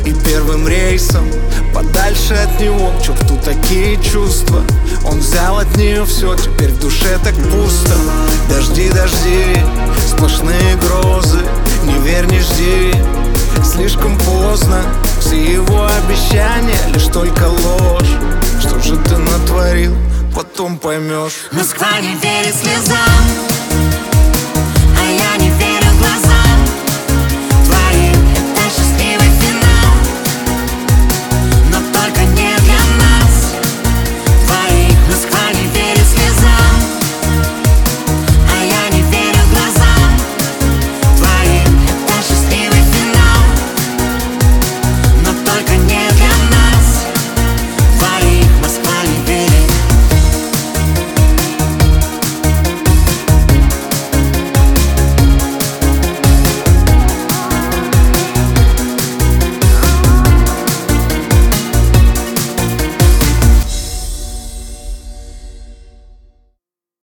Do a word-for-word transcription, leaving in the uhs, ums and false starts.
и первым рейсом подальше от него. К черту такие чувства, он взял от нее все, теперь в душе так пусто. Дожди, дожди, сплошные грозы, не верь, не жди, слишком поздно. Все его обещания лишь только ложь. Что же ты натворил, потом поймешь. Москва не верит слезам,